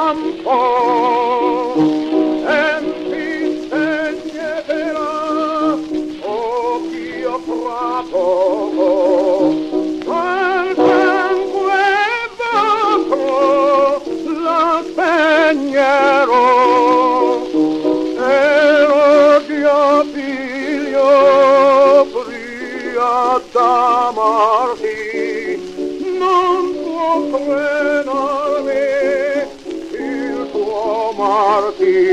campo e mi segnerà, oh Dio prato, al sangue vostro la spegnerò, e l'odio figlio pria d'amarti, non può frenarmi il tuo martirio.